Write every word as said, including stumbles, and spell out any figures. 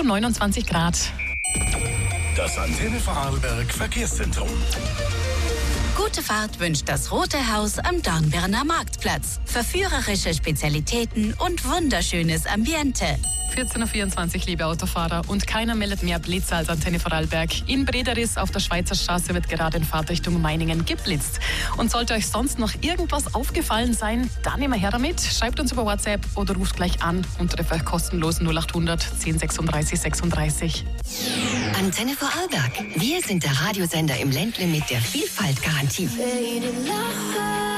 und neunundzwanzig Grad. Das Antenne Vorarlberg Verkehrszentrum. Gute Fahrt wünscht das Rote Haus am Dornbirner Marktplatz. Verführerische Spezialitäten und wunderschönes Ambiente. vierzehn Uhr vierundzwanzig, liebe Autofahrer. Und keiner meldet mehr Blitzer als Antenne Vorarlberg. In Brederis auf der Schweizer Straße wird gerade in Fahrtrichtung Meiningen geblitzt. Und sollte euch sonst noch irgendwas aufgefallen sein, dann immer her damit. Schreibt uns über WhatsApp oder ruft gleich an und trefft euch kostenlos null acht hundert zehn sechsunddreißig sechsunddreißig. Antenne Vorarlberg. Wir sind der Radiosender im Ländle mit der Vielfaltgarantie.